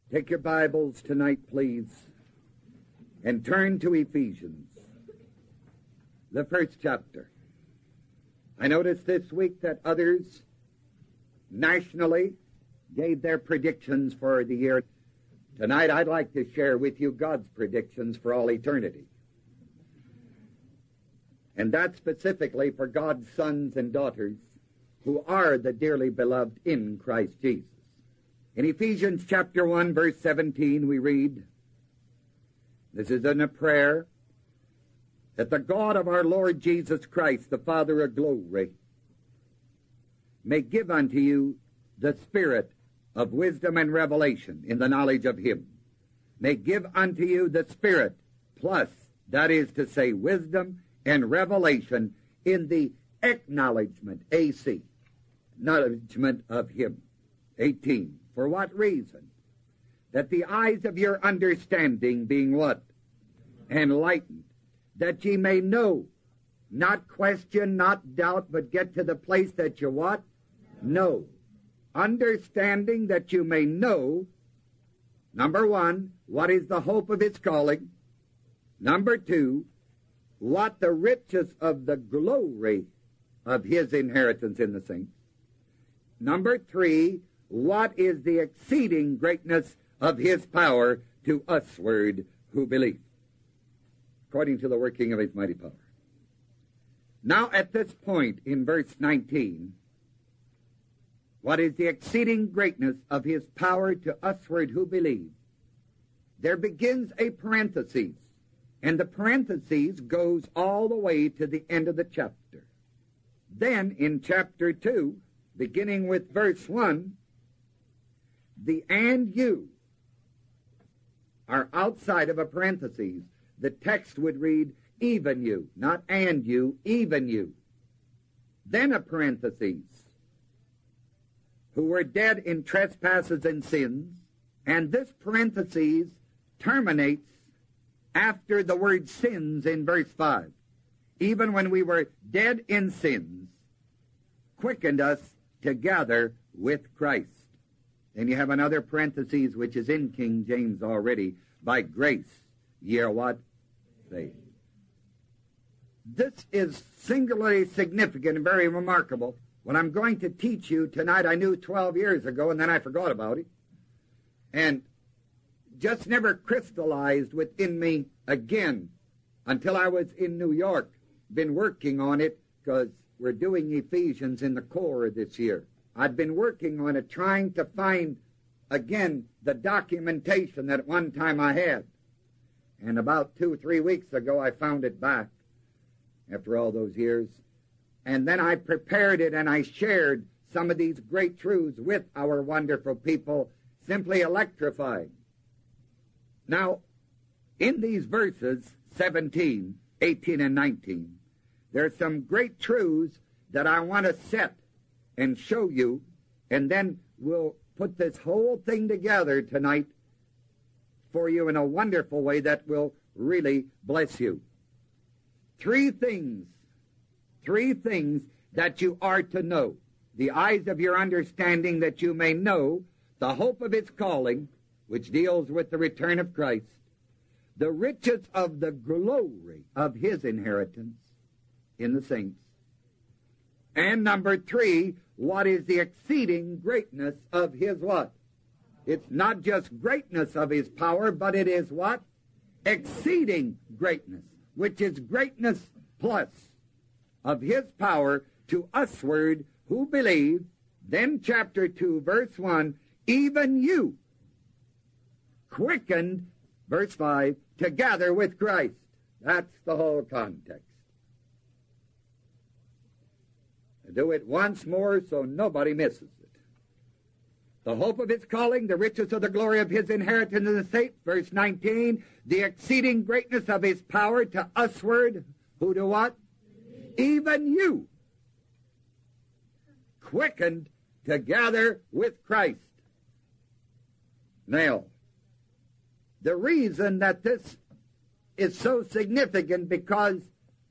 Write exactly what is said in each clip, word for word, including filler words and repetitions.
Take your Bibles tonight, please, and turn to Ephesians, the first chapter. I noticed this week that others nationally gave their predictions for the year. Tonight I'd like to share with you God's predictions for all eternity. And that specifically for God's sons and daughters who are the dearly beloved in Christ Jesus. In Ephesians chapter one, verse seventeen, we read, this is in a prayer, that the God of our Lord Jesus Christ, the Father of glory, may give unto you the spirit of wisdom and revelation in the knowledge of him. May give unto you the spirit, plus, that is to say, wisdom and revelation in the acknowledgement, A C, acknowledgement of him. eighteen. For what reason? That the eyes of your understanding being what? Enlightened. That ye may know, not question, not doubt, but get to the place that you what? Know. Understanding that you may know, number one, what is the hope of his calling. Number two, what the riches of the glory of his inheritance in the saints. Number three, what is the exceeding greatness of his power to usward who believe, according to the working of his mighty power. Now at this point in verse nineteen, what is the exceeding greatness of his power to usward who believe, there begins a parenthesis, and the parenthesis goes all the way to the end of the chapter. Then in chapter two, beginning with verse one, the and you are outside of a parenthesis. The text would read, even you, not and you, even you. Then a parenthesis, who were dead in trespasses and sins, and this parenthesis terminates after the word sins in verse five. Even when we were dead in sins, quickened us together with Christ. Then you have another parenthesis, which is in King James already. By grace, ye are what? Saved. This is singularly significant and very remarkable. What I'm going to teach you tonight, I knew twelve years ago, and then I forgot about it. And just never crystallized within me again until I was in New York. Been working on it because we're doing Ephesians in the core this year. I'd been working on it, trying to find, again, the documentation that at one time I had. And about two or three weeks ago, I found it back after all those years. And then I prepared it, and I shared some of these great truths with our wonderful people, simply electrified. Now, in these verses, seventeen, eighteen, and nineteen, there's some great truths that I want to set and show you, and then we'll put this whole thing together tonight for you in a wonderful way that will really bless you. Three things, three things that you are to know. The eyes of your understanding that you may know the hope of its calling, which deals with the return of Christ, the riches of the glory of his inheritance in the saints, and number three, what is the exceeding greatness of his what? It's not just greatness of his power, but it is what? Exceeding greatness, which is greatness plus of his power to usward who believe. Then chapter two, verse one, even you quickened, verse five, together with Christ. That's the whole context. Do it once more so nobody misses it. The hope of his calling, the riches of the glory of his inheritance in the saints, verse nineteen, the exceeding greatness of his power to usward, who do what? Even you, quickened together with Christ. Now, the reason that this is so significant, because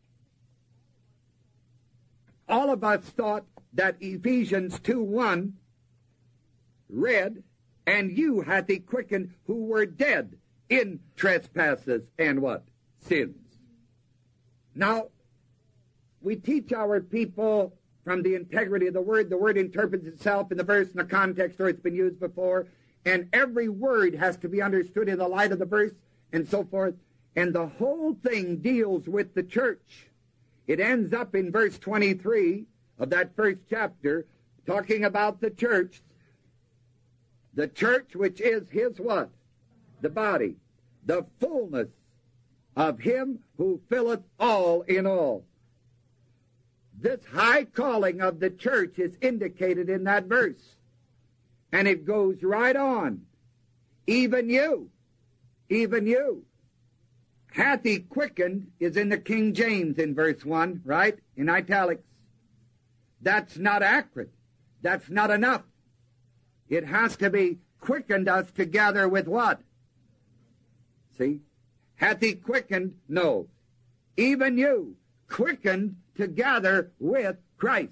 all of us thought that Ephesians two one read, And you hath he quickened who were dead in trespasses and what? Sins. Now, we teach our people from the integrity of the word. The word interprets itself in the verse and the context where it's been used before. And every word has to be understood in the light of the verse and so forth. And the whole thing deals with the church. It ends up in verse twenty-three of that first chapter, talking about the church. The church, which is his what? The body. The fullness of him who filleth all in all. This high calling of the church is indicated in that verse. And it goes right on. Even you, even you, hath he quickened is in the King James in verse one, right? In italics. That's not accurate. That's not enough. It has to be quickened us together with what? See? Hath he quickened? No. Even you, quickened together with Christ.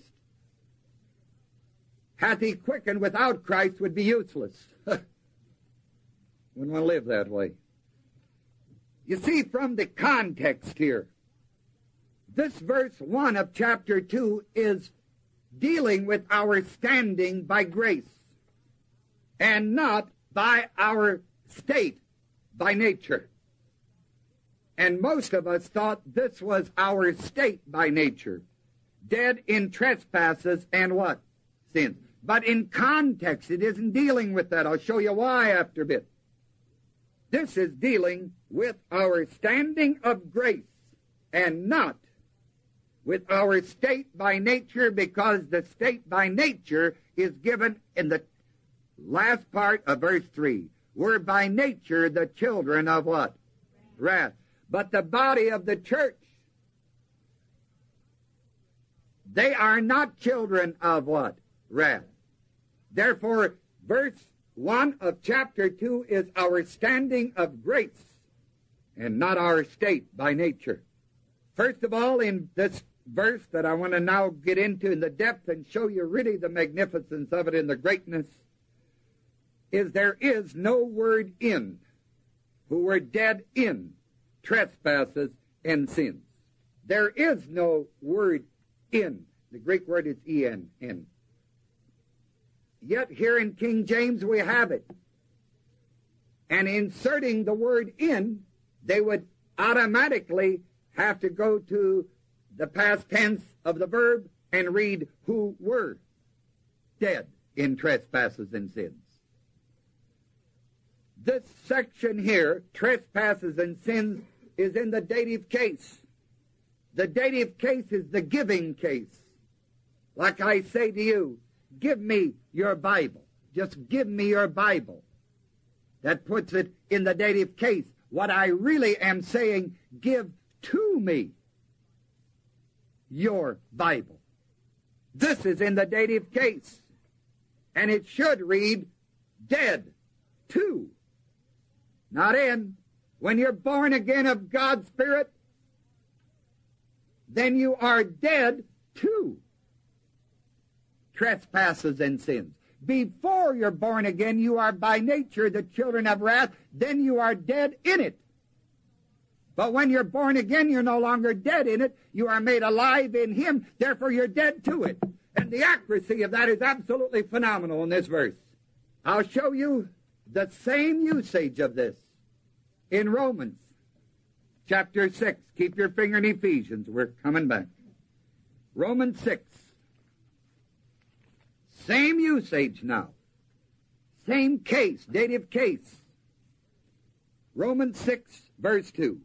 Hath he quickened without Christ would be useless. Wouldn't want to live that way. You see, from the context here, this verse one of chapter two is dealing with our standing by grace and not by our state, by nature. And most of us thought this was our state by nature, dead in trespasses and what? Sins. But in context, it isn't dealing with that. I'll show you why after a bit. This is dealing with our standing of grace and not with our state by nature, because the state by nature is given in the last part of verse three. We're by nature the children of what? Wrath. But the body of the church, they are not children of what? Wrath. Therefore, verse one of chapter two is our standing of grace and not our state by nature. First of all, in this verse that I want to now get into in the depth and show you really the magnificence of it and the greatness, is there is no word in, who were dead in trespasses and sins. There is no word in. The Greek word is en, en. Yet here in King James we have it. And inserting the word in, they would automatically have to go to the past tense of the verb and read who were dead in trespasses and sins. This section here, trespasses and sins, is in the dative case. The dative case is the giving case. Like I say to you, give me your Bible. Just give me your Bible. That puts it in the dative case. What I really am saying, give to me your Bible. This is in the dative case. And it should read, dead to. Not in. When you're born again of God's Spirit, then you are dead to trespasses and sins. Before you're born again, you are by nature the children of wrath, then you are dead in it. But when you're born again, you're no longer dead in it. You are made alive in Him, therefore you're dead to it. And the accuracy of that is absolutely phenomenal in this verse. I'll show you the same usage of this in Romans chapter six. Keep your finger in Ephesians. We're coming back. Romans six. Same usage now. Same case, dative case. Romans six, verse two.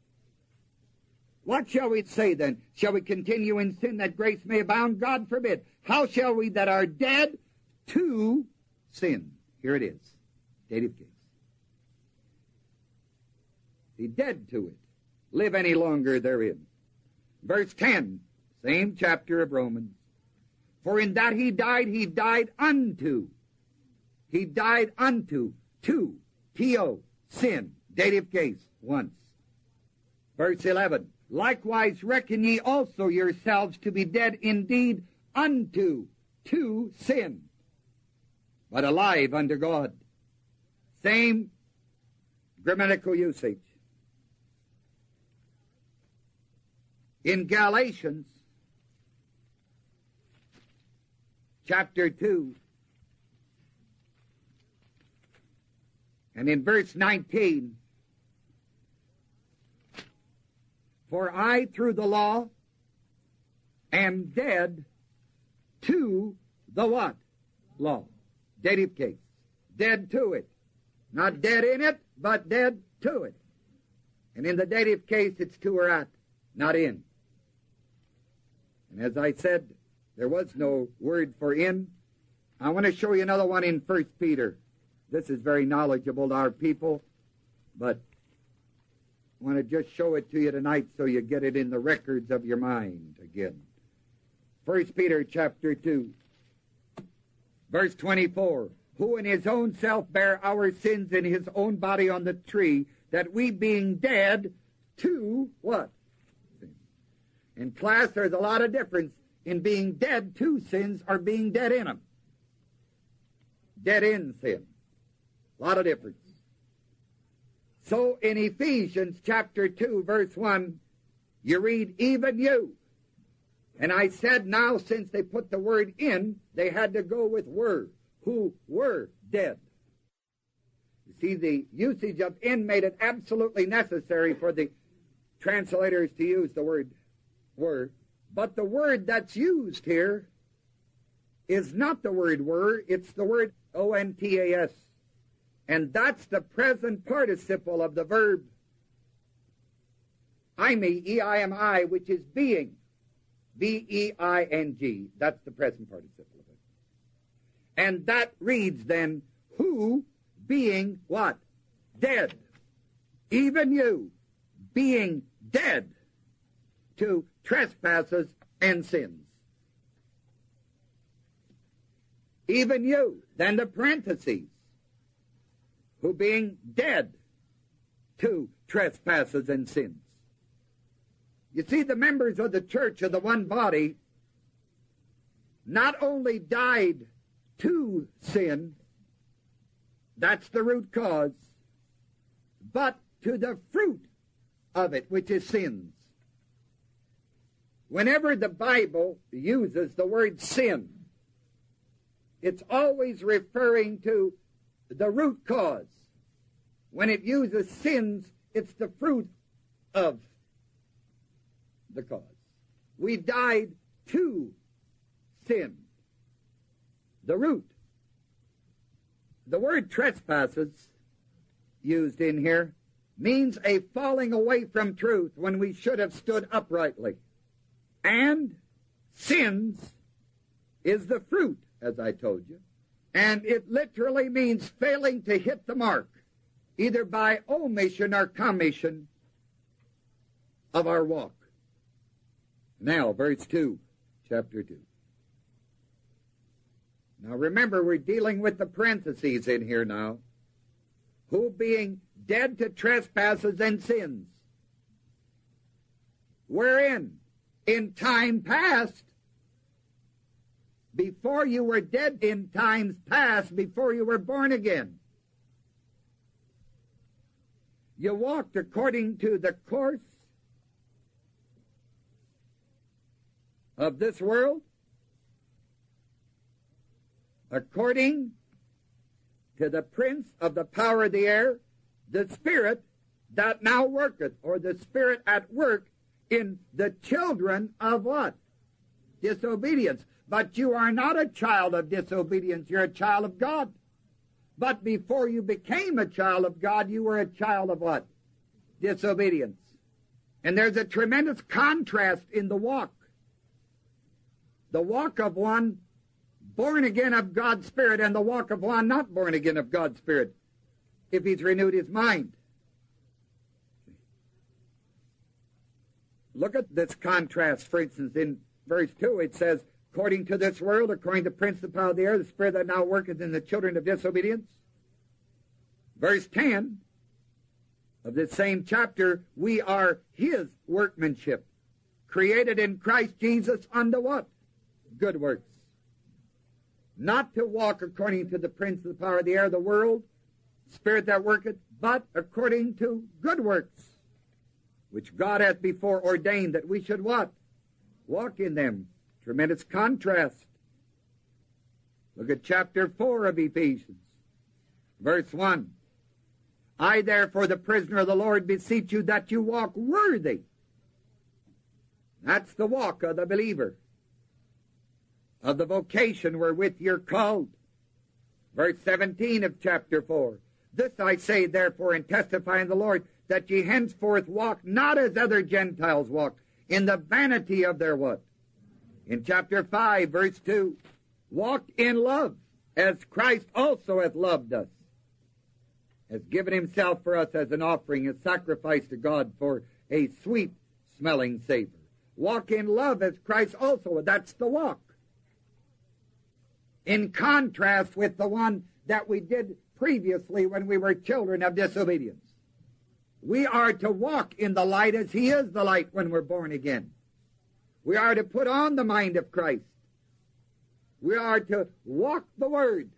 What shall we say then? Shall we continue in sin that grace may abound? God forbid. How shall we that are dead to sin? Here it is. Dative case. Be dead to it. Live any longer therein. Verse ten, same chapter of Romans. For in that he died, he died unto. He died unto. To. T O. Sin. Dative case. Once. Verse eleven. Likewise reckon ye also yourselves to be dead indeed unto. To sin. But alive unto God Same grammatical usage. In Galatians chapter two and in verse nineteen, for I through the law am dead to the what? Law. Dative case. Dead to it. Not dead in it, but dead to it. And in the dative case, it's to or at, not in. And as I said, there was no word for in. I want to show you another one in First Peter. This is very knowledgeable to our people, but I want to just show it to you tonight so you get it in the records of your mind again. First Peter chapter two, verse twenty-four. Who in his own self bare our sins in his own body on the tree, that we being dead to what? Sin. In class, there's a lot of difference in being dead to sins or being dead in them. Dead in sin. A lot of difference. So in Ephesians chapter two, verse one, you read, even you. And I said now, since they put the word in, they had to go with were, who were dead. You see, the usage of in made it absolutely necessary for the translators to use the word were. But the word that's used here is not the word were, it's the word O N T A S. And that's the present participle of the verb eimi, E I M I, which is being, B E I N G. That's the present participle of it. And that reads then, who being what? Dead. Even you being dead to trespasses and sins. Even you. Then the parentheses. Who being dead to trespasses and sins. You see, the members of the church of the one body not only died to sin, that's the root cause, but to the fruit of it, which is sins. Whenever the Bible uses the word sin, it's always referring to the root cause. When it uses sins, it's the fruit of the cause. We died to sin. The root. The word trespasses, used in here, means a falling away from truth when we should have stood uprightly. And sins is the fruit, as I told you. And it literally means failing to hit the mark, either by omission or commission of our walk. Now, verse two, chapter two. Now remember, we're dealing with the parentheses in here now. Who being dead to trespasses and sins, wherein in time past, before you were dead in times past, before you were born again, you walked according to the course of this world, according to the prince of the power of the air, the spirit that now worketh, or the spirit at work in the children of what? Disobedience. But you are not a child of disobedience, you're a child of God. But before you became a child of God, you were a child of what? Disobedience. And there's a tremendous contrast in the walk. The walk of one born again of God's Spirit and the walk of one not born again of God's Spirit, if he's renewed his mind. Look at this contrast, for instance, in verse two, it says, according to this world, according to the prince of the power of the air, the spirit that now worketh in the children of disobedience. Verse ten of this same chapter, we are his workmanship, created in Christ Jesus unto what? Good works. Not to walk according to the prince of the power of the air, the world, Spirit that worketh, but according to good works, which God hath before ordained that we should what? Walk in them. Tremendous contrast. Look at chapter four of Ephesians, verse one. I therefore, the prisoner of the Lord, beseech you that you walk worthy. That's the walk of the believer, of the vocation wherewith you're called. Verse seventeen of chapter four. This I say therefore, and testify in the Lord, that ye henceforth walk not as other Gentiles walk, in the vanity of their what? In chapter five, verse two. Walk in love, as Christ also hath loved us, has given himself for us as an offering, a sacrifice to God for a sweet-smelling savor. Walk in love as Christ also. That's the walk. In contrast with the one that we did previously when we were children of disobedience. We are to walk in the light as he is the light when we're born again. We are to put on the mind of Christ. We are to walk the Word.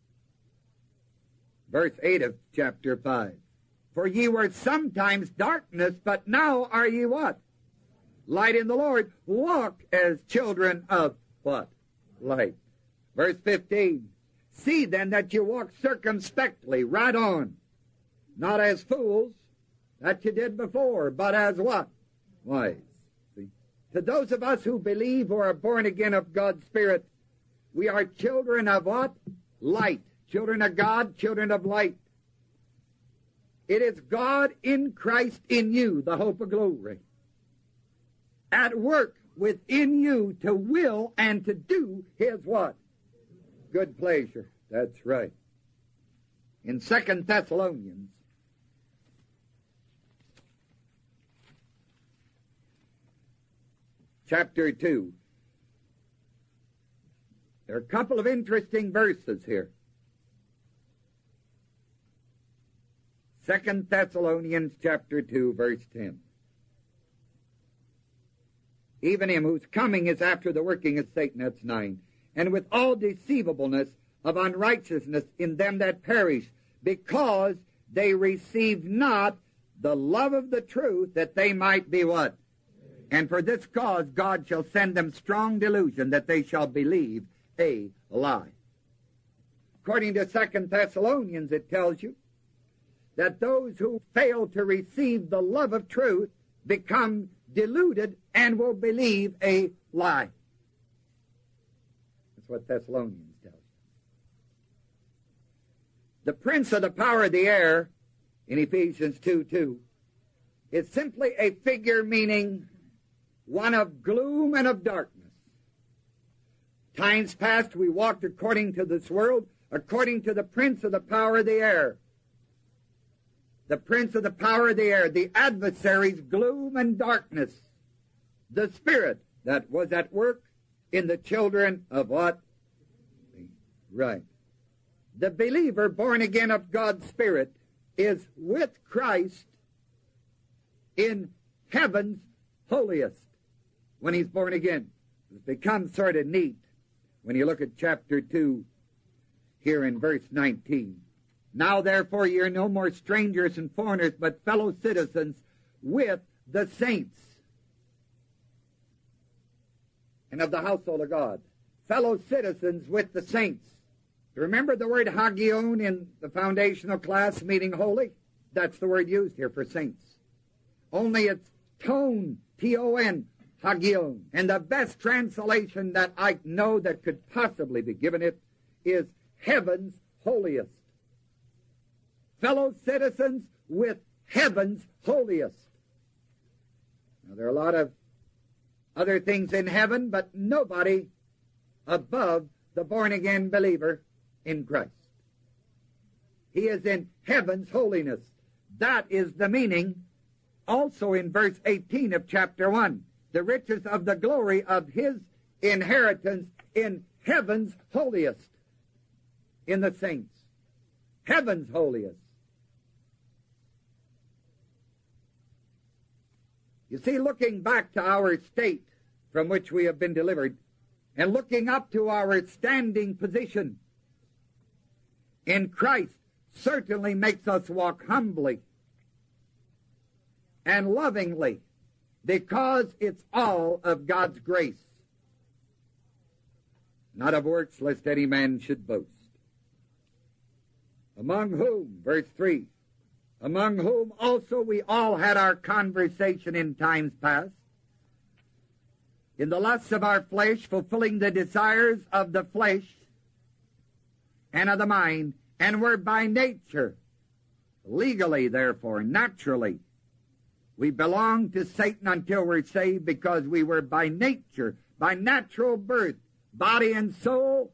Verse eight of chapter five. For ye were sometimes darkness, but now are ye what? Light in the Lord. Walk as children of what? Light. Verse fifteen. See then that you walk circumspectly, right on, not as fools that you did before, but as what? Wise. See? To those of us who believe or are born again of God's Spirit, we are children of what? Light. Children of God, children of light. It is God in Christ in you, the hope of glory, at work within you to will and to do his what? Good pleasure. That's right. In Second Thessalonians, chapter two, there are a couple of interesting verses here. Second Thessalonians chapter two, verse ten. Even him whose coming is after the working of Satan, that's nine. And with all deceivableness of unrighteousness in them that perish, because they receive not the love of the truth, that they might be what? And for this cause God shall send them strong delusion, that they shall believe a lie. According to Second Thessalonians, it tells you that those who fail to receive the love of truth become deluded and will believe a lie. That's what Thessalonians tells you. The prince of the power of the air, in Ephesians two two, is simply a figure meaning one of gloom and of darkness. Times past we walked according to this world, according to the prince of the power of the air. The prince of the power of the air, the adversary's gloom and darkness, the spirit that was at work in the children of what? Right. The believer born again of God's Spirit is with Christ in heaven's holiest when he's born again. It becomes sort of neat when you look at chapter two here in verse nineteen. Now therefore ye are no more strangers and foreigners, but fellow citizens with the saints and of the household of God. Fellow citizens with the saints. Remember the word hagion in the foundational class, meaning holy? That's the word used here for saints. Only it's ton, T O N, hagion. And the best translation that I know that could possibly be given it is heaven's holiest. Fellow citizens with heaven's holiest. Now, there are a lot of other things in heaven, but nobody above the born-again believer in Christ. He is in heaven's holiness. That is the meaning also in verse eighteen of chapter one. The riches of the glory of his inheritance in heaven's holiest, in the saints. Heaven's holiest. You see, looking back to our state from which we have been delivered, and looking up to our standing position in Christ, certainly makes us walk humbly and lovingly, because it's all of God's grace, not of works, lest any man should boast. Among whom, verse three, among whom also we all had our conversation in times past, in the lusts of our flesh, fulfilling the desires of the flesh and of the mind, and were by nature, legally therefore, naturally, we belong to Satan until we're saved, because we were by nature, by natural birth, body and soul,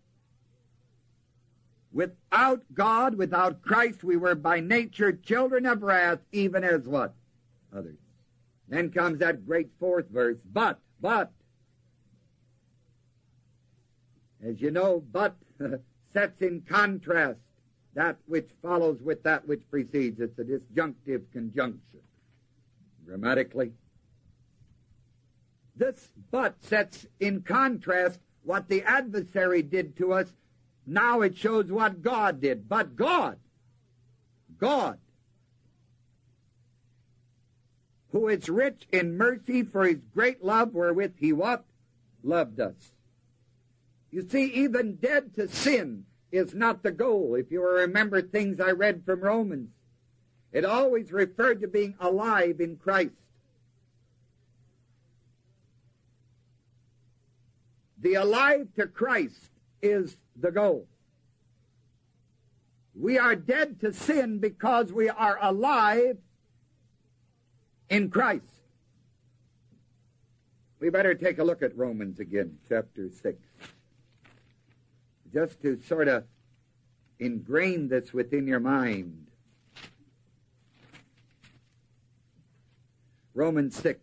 without God, without Christ, we were by nature children of wrath, even as what? Others. Then comes that great fourth verse, but, but, as you know, but sets in contrast that which follows with that which precedes. It's a disjunctive conjunction. Grammatically, this but sets in contrast what the adversary did to us. Now it shows what God did. But God, God, who is rich in mercy for his great love wherewith he what? Loved us. You see, even dead to sin is not the goal. If you remember things I read from Romans, it always referred to being alive in Christ. The alive to Christ is the goal. We are dead to sin because we are alive in Christ. We better take a look at Romans again, chapter six. Just to sort of ingrain this within your mind. Romans six,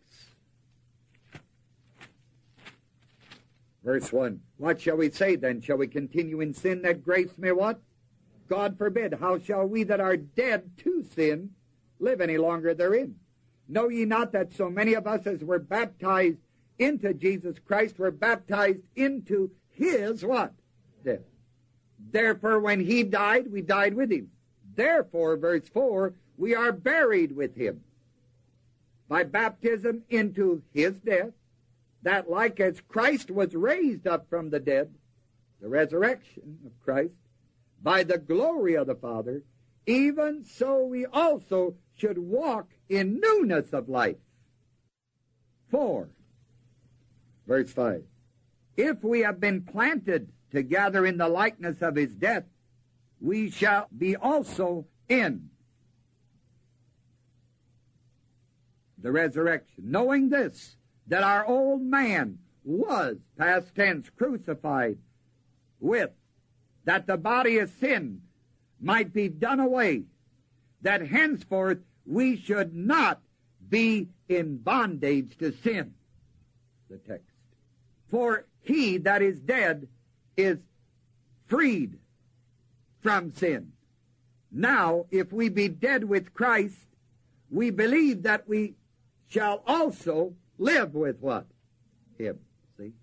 verse one. What shall we say then? Shall we continue in sin that grace may what? God forbid. How shall we that are dead to sin live any longer therein? Know ye not that so many of us as were baptized into Jesus Christ were baptized into his what? Death. Therefore when he died, we died with him. Therefore, verse four, we are buried with him by baptism into his death, that like as Christ was raised up from the dead, the resurrection of Christ, by the glory of the Father, even so we also should walk in newness of life. Four, verse five, if we have been planted together in the likeness of his death, we shall be also in the resurrection, knowing this, that our old man was, past tense, crucified with, that the body of sin might be done away, that henceforth we should not be in bondage to sin. The text. For he that is dead is freed from sin. Now, if we be dead with Christ, we believe that we shall also live with what? Him. See?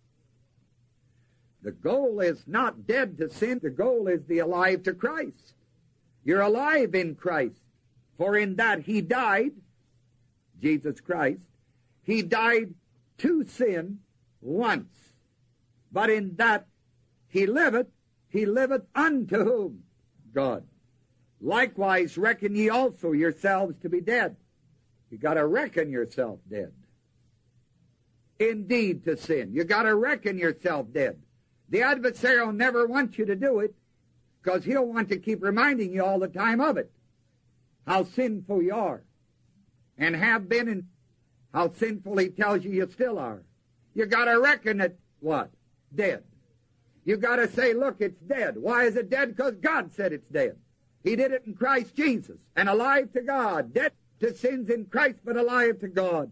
The goal is not dead to sin. The goal is the alive to Christ. You're alive in Christ. For in that he died, Jesus Christ, he died to sin once. But in that he liveth, he liveth unto whom? God. Likewise reckon ye also yourselves to be dead. You got to reckon yourself dead. Indeed to sin. You got to reckon yourself dead. The adversary will never want you to do it, because he'll want to keep reminding you all the time of it. How sinful you are. And have been, and how sinful he tells you you still are. You got to reckon it, what? Dead. You got to say, look, it's dead. Why is it dead? Because God said it's dead. He did it in Christ Jesus. And alive to God. Dead to sins in Christ, but alive to God.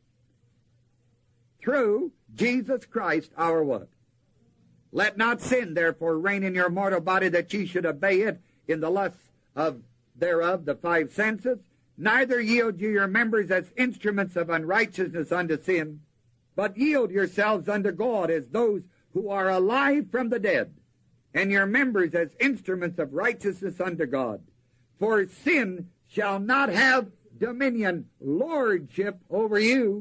Through Jesus Christ, our what? Let not sin, therefore, reign in your mortal body, that ye should obey it in the lusts of thereof, the five senses. Neither yield ye your members as instruments of unrighteousness unto sin, but yield yourselves unto God as those who are alive from the dead, and your members as instruments of righteousness unto God. For sin shall not have dominion, lordship over you.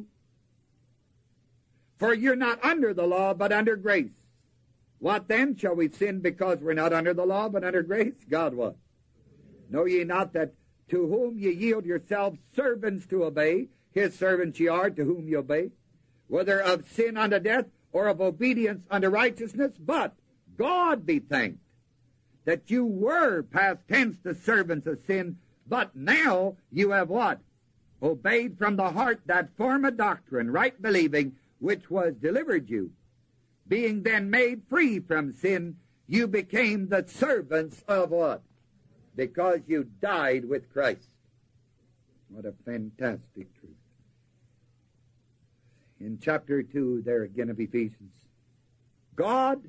For you're not under the law, but under grace. What then? Shall we sin because we're not under the law, but under grace? God what? Know ye not that to whom ye yield yourselves servants to obey, his servants ye are to whom ye obey, whether of sin unto death or of obedience unto righteousness? But God be thanked that you were past tense the servants of sin, but now you have what? Obeyed from the heart that form of doctrine, right believing, which was delivered you. Being then made free from sin, you became the servants of what? Because you died with Christ. What a fantastic truth. In chapter two there again of Ephesians, God,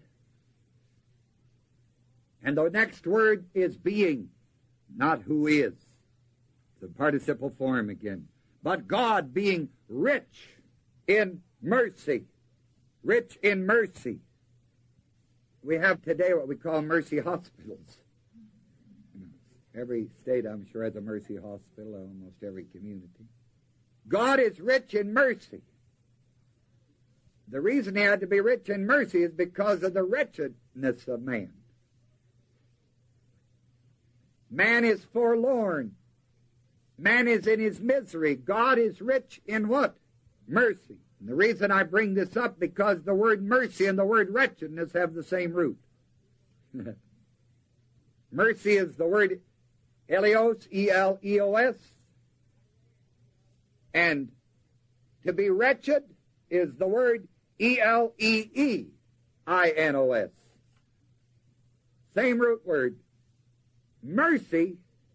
and the next word is being, not who is. The participle form again. But God being rich in mercy. Rich in mercy. We have today what we call mercy hospitals. Every state, I'm sure, has a mercy hospital, almost every community. God is rich in mercy. The reason he had to be rich in mercy is because of the wretchedness of man. Man is forlorn. Man is in his misery. God is rich in what? Mercy. And the reason I bring this up, because the word mercy and the word wretchedness have the same root. Mercy is the word Eleos, E L E O S. And to be wretched is the word E L E E I N O S. Same root word. Mercy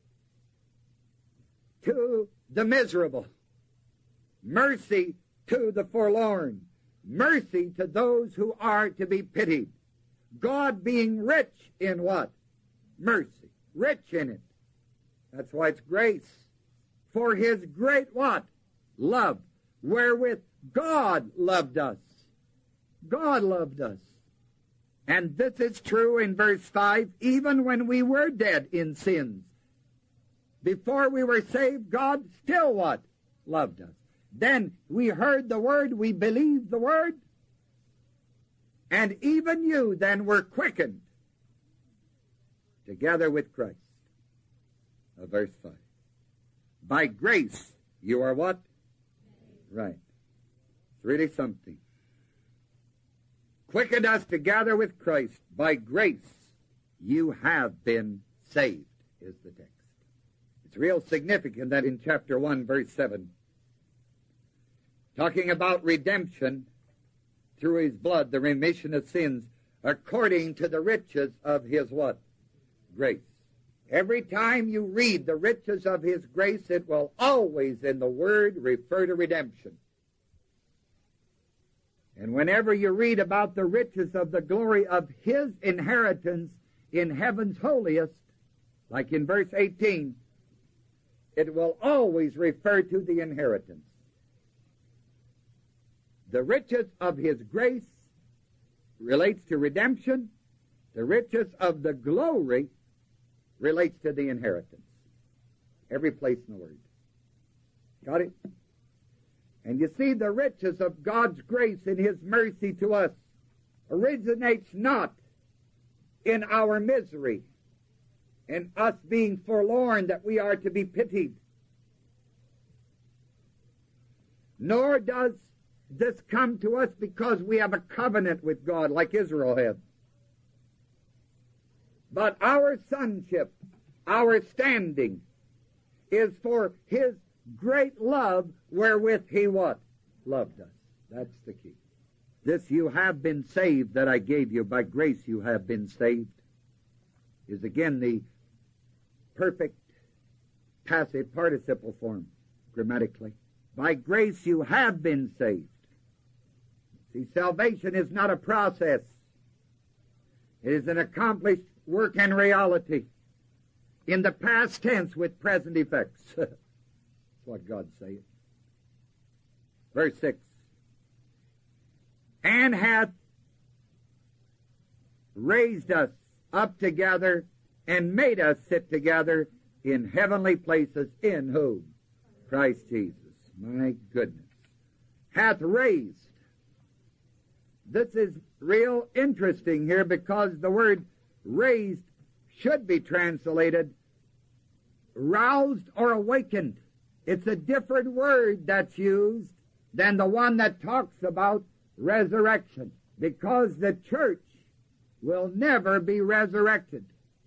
to the miserable. Mercy to the forlorn. Mercy to those who are to be pitied. God being rich in what? Mercy. Rich in it. That's why it's grace. For his great what? Love. Wherewith God loved us. God loved us. And this is true in verse five, even when we were dead in sins. Before we were saved, God still what? Loved us. Then we heard the word, we believed the word, and even you then were quickened together with Christ. Uh, verse five. By grace you are what? Right. It's really something. Quickened us together with Christ. By grace you have been saved, is the text. It's real significant that in chapter one, verse seven, talking about redemption through his blood, the remission of sins, according to the riches of his what? Grace. Every time you read the riches of his grace, it will always in the word refer to redemption. And whenever you read about the riches of the glory of his inheritance in heaven's holiest, like in verse eighteen, it will always refer to the inheritance. The riches of his grace relates to redemption. The riches of the glory relates to the inheritance. Every place in the word. Got it? And you see, the riches of God's grace and his mercy to us originates not in our misery, in us being forlorn that we are to be pitied. Nor does this come to us because we have a covenant with God like Israel had. But our sonship, our standing, is for his great love wherewith he what? Loved us. That's the key. This you have been saved that I gave you. By grace you have been saved. Is again the perfect passive participle form grammatically. By grace you have been saved. See, salvation is not a process. It is an accomplished work and reality in the past tense with present effects. That's what God saith. Verse six. And hath raised us up together and made us sit together in heavenly places in whom? Christ Jesus. My goodness. Hath raised. This is real interesting here because the word raised should be translated roused or awakened. It's a different word that's used than the one that talks about resurrection, because the church will never be resurrected.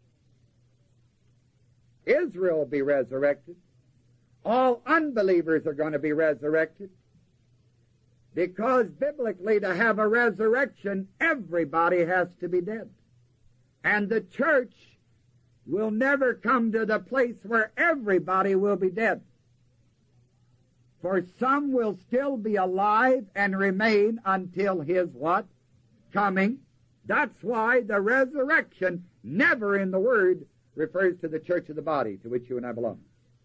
Israel will be resurrected. All unbelievers are going to be resurrected. Because biblically, to have a resurrection, everybody has to be dead. And the church will never come to the place where everybody will be dead. For some will still be alive and remain until his what? Coming. That's why the resurrection never in the Word refers to the church of the body to which you and I belong.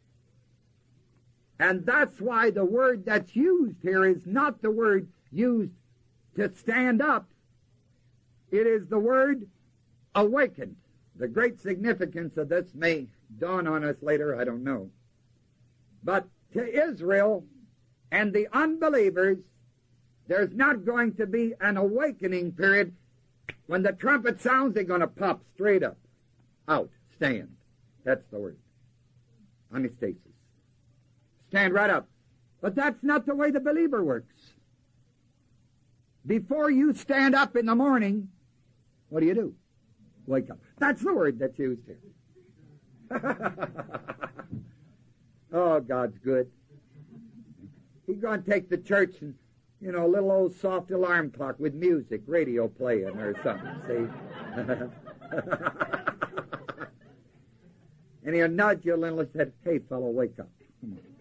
And that's why the word that's used here is not the word used to stand up. It is the word awakened. The great significance of this may dawn on us later, I don't know. But to Israel and the unbelievers, there's not going to be an awakening period. When the trumpet sounds, they're going to pop straight up, out, stand. That's the word. Anastasis. Stand right up. But that's not the way the believer works. Before you stand up in the morning, what do you do? Wake up. That's the word that's used here. Oh, God's good. He's going to take the church and, you know, a little old soft alarm clock with music, radio playing or something, see? And he'll nudge you a little and say, hey, fellow, wake up. Come on.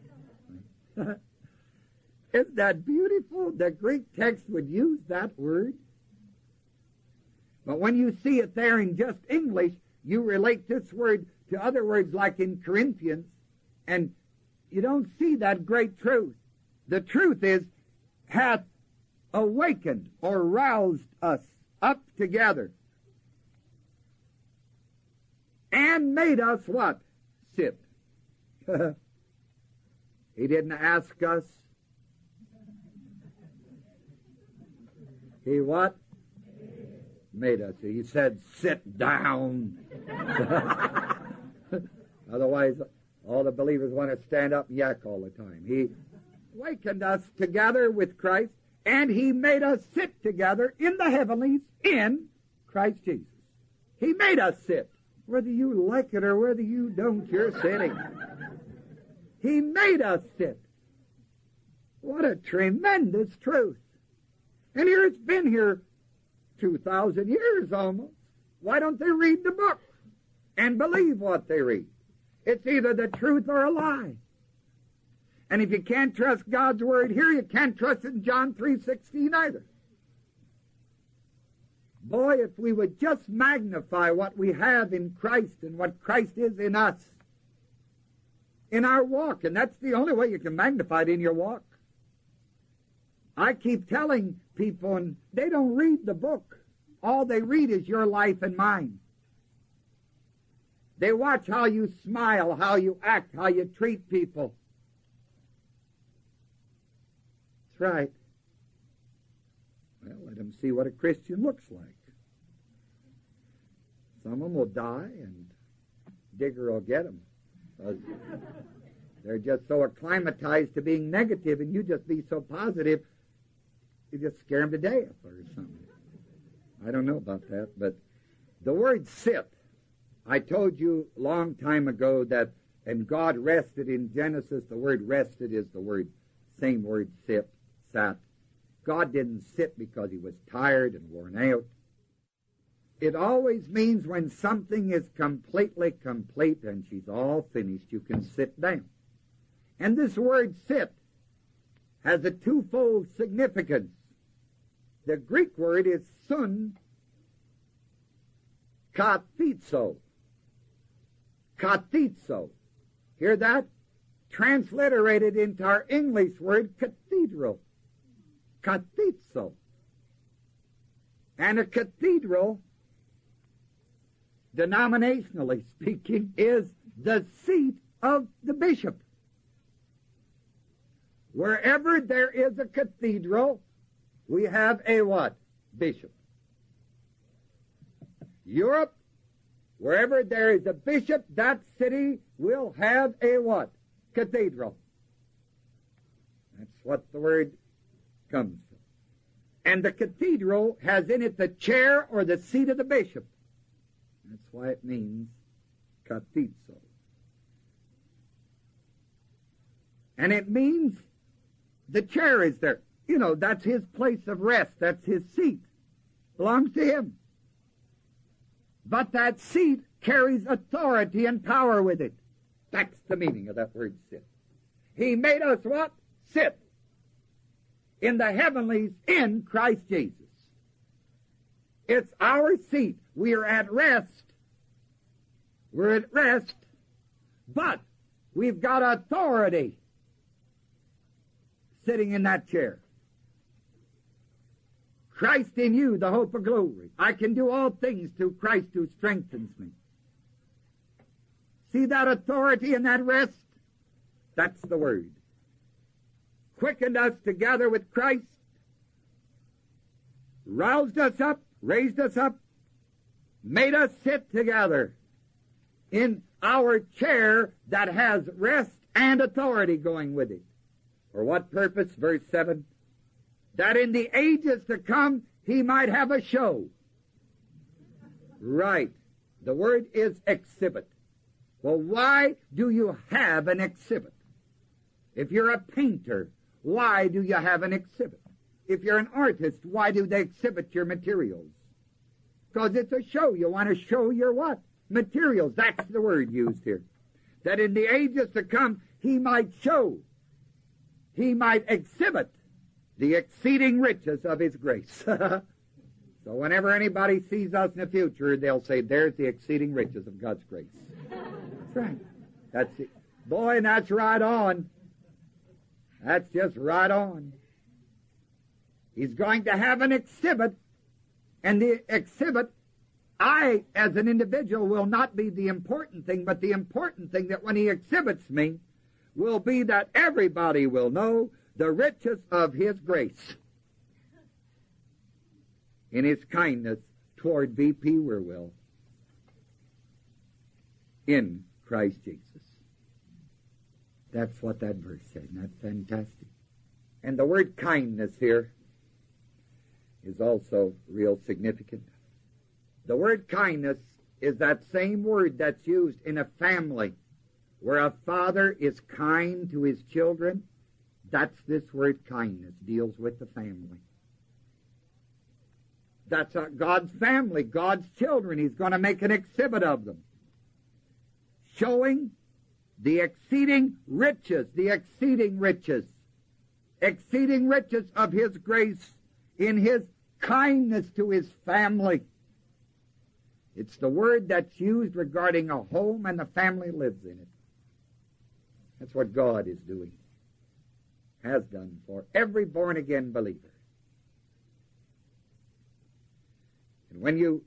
Isn't that beautiful? The Greek text would use that word. But when you see it there in just English, you relate this word to other words like in Corinthians, and you don't see that great truth. The truth is, hath awakened or roused us up together and made us what? Sit. He didn't ask us. He what? Made us. He said, sit down. Otherwise, all the believers want to stand up and yak all the time. He awakened us together with Christ, and he made us sit together in the heavenlies in Christ Jesus. He made us sit. Whether you like it or whether you don't, you're sitting. He made us sit. What a tremendous truth. And here it's been here two thousand years almost. Why don't they read the book and believe what they read? It's either the truth or a lie. And if you can't trust God's word here, you can't trust it in John three sixteen either. Boy, if we would just magnify what we have in Christ and what Christ is in us, in our walk, and that's the only way you can magnify it, in your walk. I keep telling people, and they don't read the book. All they read is your life and mine. They watch how you smile, how you act, how you treat people. That's right. Well, let them see what a Christian looks like. Some of them will die, and Digger will get them. They're just so acclimatized to being negative, and you just be so positive, you just scare them to death or something. I don't know about that, but the word sit, I told you a long time ago that, and God rested in Genesis, the word rested is the word, same word, sit, sat. God didn't sit because he was tired and worn out. It always means when something is completely complete and she's all finished, you can sit down. And this word sit has a twofold significance. The Greek word is sun kathizo. Kathizo. Hear that? Transliterated into our English word cathedral. Kathizo. And a cathedral, denominationally speaking, is the seat of the bishop. Wherever there is a cathedral, we have a what? Bishop. Europe, wherever there is a bishop, that city will have a what? Cathedral. That's what the word comes from. And the cathedral has in it the chair or the seat of the bishop. That's why it means cathedral. And it means the chair is there. You know, that's his place of rest. That's his seat. Belongs to him. But that seat carries authority and power with it. That's the meaning of that word sit. He made us what? Sit. In the heavenlies in Christ Jesus. It's our seat. We are at rest. We're at rest. But we've got authority sitting in that chair. Christ in you, the hope of glory. I can do all things through Christ who strengthens me. See that authority and that rest? That's the word. Quickened us together with Christ, roused us up, raised us up, made us sit together in our chair that has rest and authority going with it. For what purpose? Verse seven. That in the ages to come he might have a show. Right. The word is exhibit. Well, why do you have an exhibit? If you're a painter, why do you have an exhibit? If you're an artist, why do they exhibit your materials? Because it's a show. You want to show your what? Materials. That's the word used here. That in the ages to come he might show, he might exhibit the exceeding riches of his grace. So whenever anybody sees us in the future, they'll say, there's the exceeding riches of God's grace. That's right. That's it. Boy, and that's right on. That's just right on. He's going to have an exhibit, and the exhibit, I, as an individual, will not be the important thing, but the important thing that when he exhibits me will be that everybody will know the riches of his grace in his kindness toward V P Wierwille in Christ Jesus. That's what that verse said. Isn't that fantastic? And the word kindness here is also real significant. The word kindness is that same word that's used in a family where a father is kind to his children. That's this word kindness, deals with the family. That's a, God's family, God's children. He's going to make an exhibit of them, showing the exceeding riches, the exceeding riches, exceeding riches of his grace in his kindness to his family. It's the word that's used regarding a home and the family lives in it. That's what God is doing, has done for every born-again believer. And when you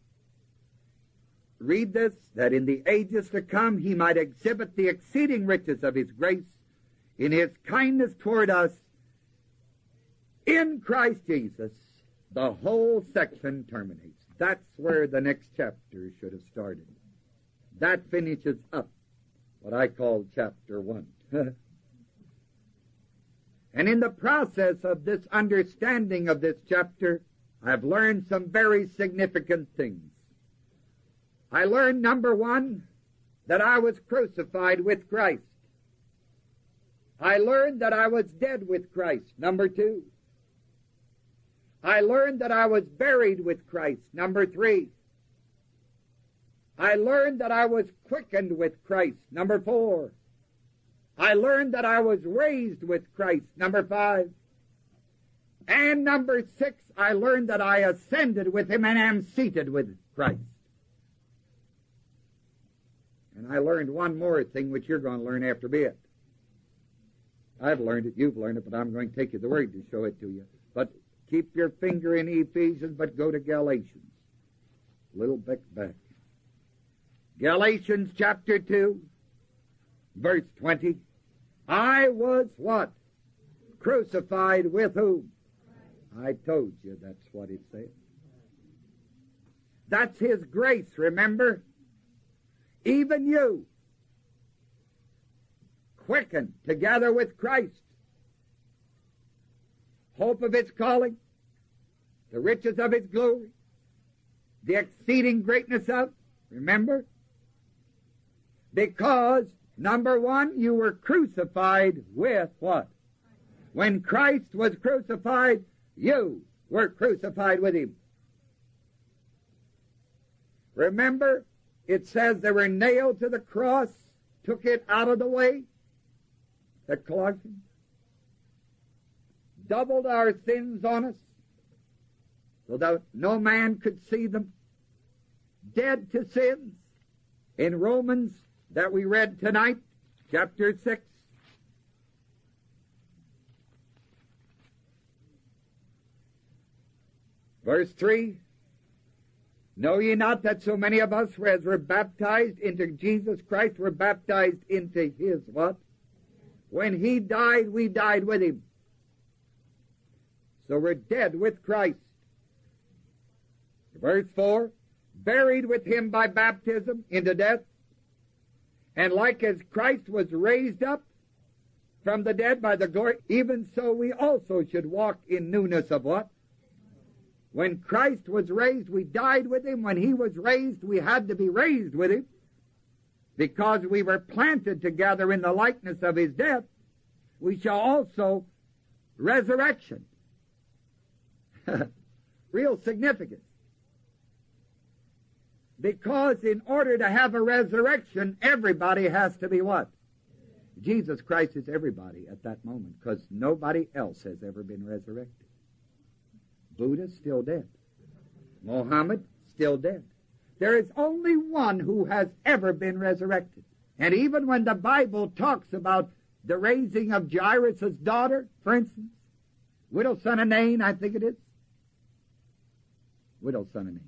read this, that in the ages to come he might exhibit the exceeding riches of his grace in his kindness toward us in Christ Jesus, the whole section terminates. That's where the next chapter should have started. That finishes up what I call chapter one. And in the process of this understanding of this chapter, I've learned some very significant things. I learned, number one, that I was crucified with Christ. I learned that I was dead with Christ. Number two, I learned that I was buried with Christ. Number three, I learned that I was quickened with Christ. Number four, I learned that I was raised with Christ. Number five, and number six, I learned that I ascended with him and am seated with Christ. And I learned one more thing which you're going to learn after a bit. I've learned it, you've learned it, but I'm going to take you the word to show it to you. But keep your finger in Ephesians, but go to Galatians. A little bit back. Galatians chapter two, verse twenty. I was what? Crucified with whom? I told you that's what it said. That's His grace, remember? Even you, quickened together with Christ. Hope of His calling, the riches of His glory, the exceeding greatness of, remember? Because, number one, you were crucified with what? When Christ was crucified, you were crucified with Him. Remember, it says they were nailed to the cross, took it out of the way. The Colossians doubled our sins on us so that no man could see them. Dead to sins. In Romans that we read tonight, chapter six, verse three, know ye not that so many of us as were baptized into Jesus Christ were baptized into His what? When He died, we died with Him. So we're dead with Christ. Verse four, buried with Him by baptism into death, and like as Christ was raised up from the dead by the glory, even so we also should walk in newness of what? When Christ was raised, we died with Him. When He was raised, we had to be raised with Him, because we were planted together in the likeness of His death. We shall also resurrection. Real significance. Because in order to have a resurrection, everybody has to be what? Jesus Christ is everybody at that moment, because nobody else has ever been resurrected. Buddha, still dead. Mohammed, still dead. There is only one who has ever been resurrected. And even when the Bible talks about the raising of Jairus' daughter, for instance, widow son of Nain, I think it is. Widow son of Nain.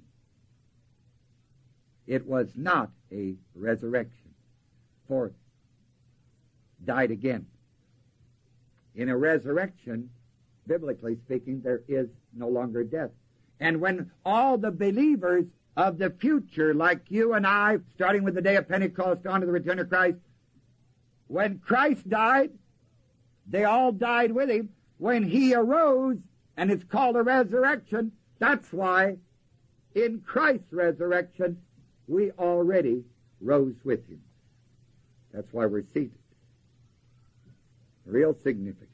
It was not a resurrection, for died again. In a resurrection, biblically speaking, there is no longer death. And when all the believers of the future, like you and I, starting with the day of Pentecost on to the return of Christ, when Christ died, they all died with Him. When He arose, and it's called a resurrection, that's why in Christ's resurrection, we already rose with Him. That's why we're seated. Real significant.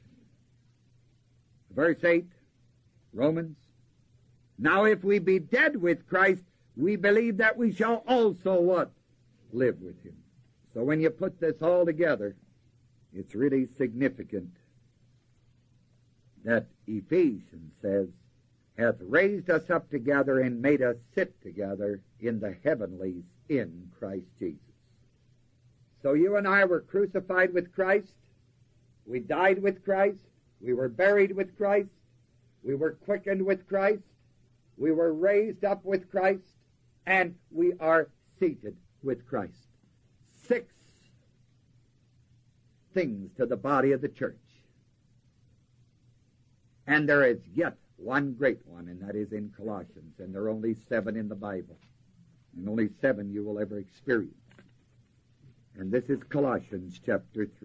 Verse eight, Romans. Now if we be dead with Christ, we believe that we shall also what? Live with Him. So when you put this all together, it's really significant that Ephesians says, hath raised us up together and made us sit together in the heavenlies in Christ Jesus. So you and I were crucified with Christ. We died with Christ. We were buried with Christ. We were quickened with Christ. We were raised up with Christ. And we are seated with Christ. Six things to the body of the church. And there is yet one great one, and that is in Colossians, and there are only seven in the Bible, and only seven you will ever experience. And this is Colossians chapter three.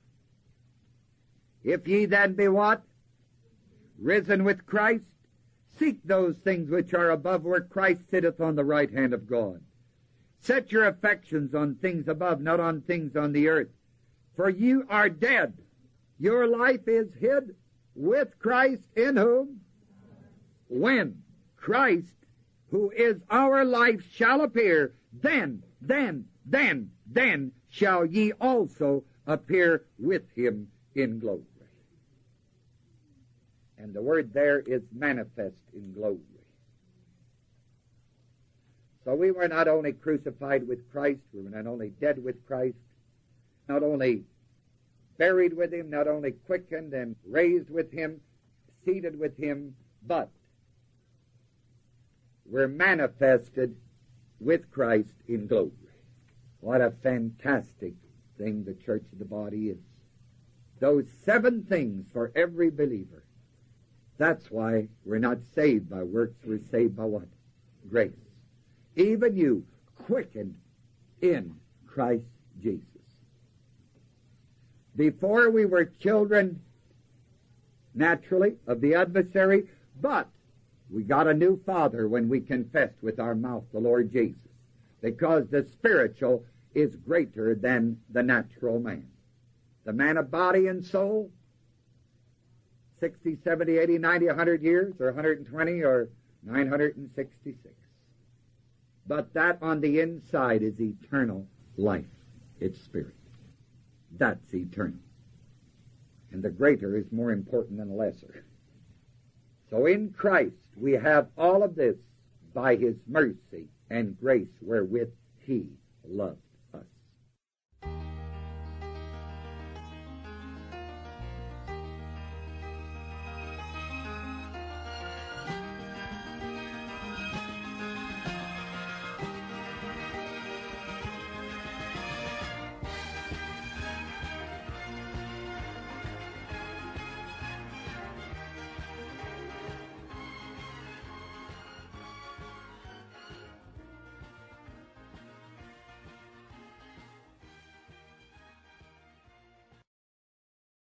If ye then be what? Risen with Christ, seek those things which are above, where Christ sitteth on the right hand of God. Set your affections on things above, not on things on the earth. For you are dead. Your life is hid with Christ in whom? When Christ, who is our life, shall appear, then, then, then, then shall ye also appear with Him in glory. And the word there is manifest in glory. So we were not only crucified with Christ, we were not only dead with Christ, not only buried with Him, not only quickened and raised with Him, seated with Him, but we're manifested with Christ in glory. What a fantastic thing the church of the body is. Those seven things for every believer. That's why we're not saved by works. We're saved by what? Grace. Even you, quickened in Christ Jesus. Before we were children, naturally, of the adversary, but we got a new father when we confessed with our mouth the Lord Jesus, because the spiritual is greater than the natural man. The man of body and soul, sixty, seventy, eighty, ninety, a hundred years, or one hundred twenty, or nine hundred sixty-six. But that on the inside is eternal life. It's spirit. That's eternal. And the greater is more important than the lesser. So in Christ we have all of this by His mercy and grace wherewith He loved